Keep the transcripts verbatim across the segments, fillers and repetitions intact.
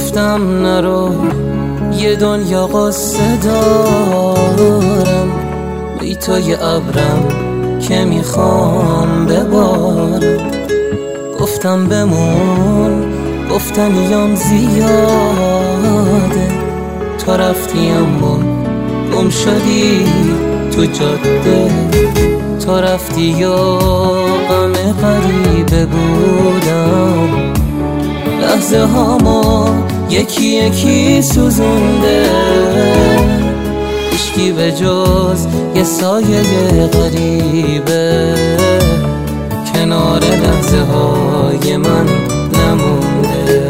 گفتم نرو یه دنیا قصه دارم، بی تو یه ابرم که میخوام ببارم. گفتم بمون، گفتم یام زیاده، تا رفتی اما گم شدی تو جاده. تا رفتی یا غم غریبه بودم، لحظه هامو یکی یکی سوزونده. هیچکی به جز یه سایه غریبه کنار لحظه های من نمونده.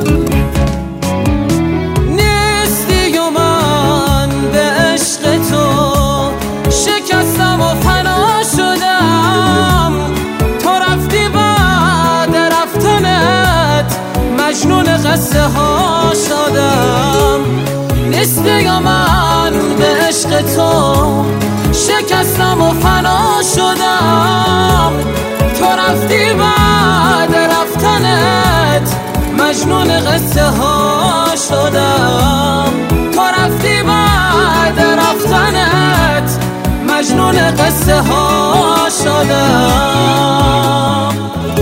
نیستی و من به عشق تو شکستم و فنا شدم. تو رفتی بعد رفتنت مجنون قصه ها شدم. نیستی و من به عشق تو شکستم و فنا شدم. تو رفتی بعد رفتنت مجنون قصه ها شدم. تو رفتی بعد رفتنت مجنون قصه ها شدم.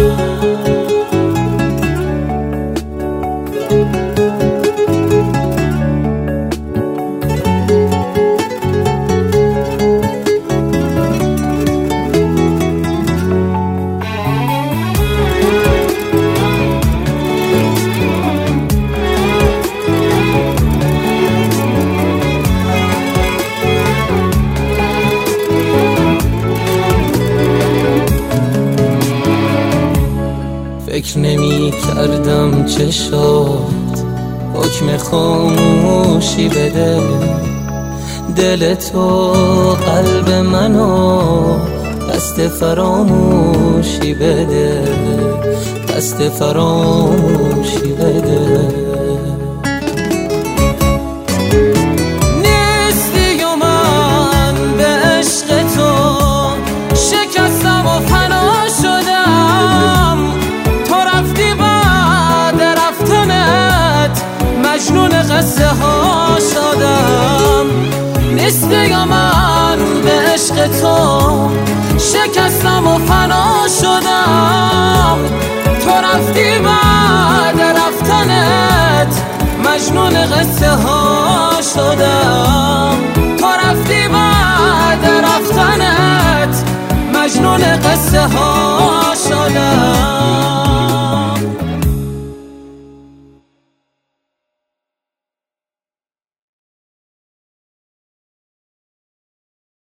فکر نمی کردم چشات حکم خاموشی بده. دل تو قلب منو دست فراموشی بده، دست فراموشی بده. نیستی و من به عشق تو شکستم و فنا شدم. مجنون قصه ها شدم. نیستی و من به عشق تو شکستم و فنا شدم. تو رفتی بعد رفتنت مجنون قصه ها شدم. تو رفتی بعد رفتنت مجنون قصه ها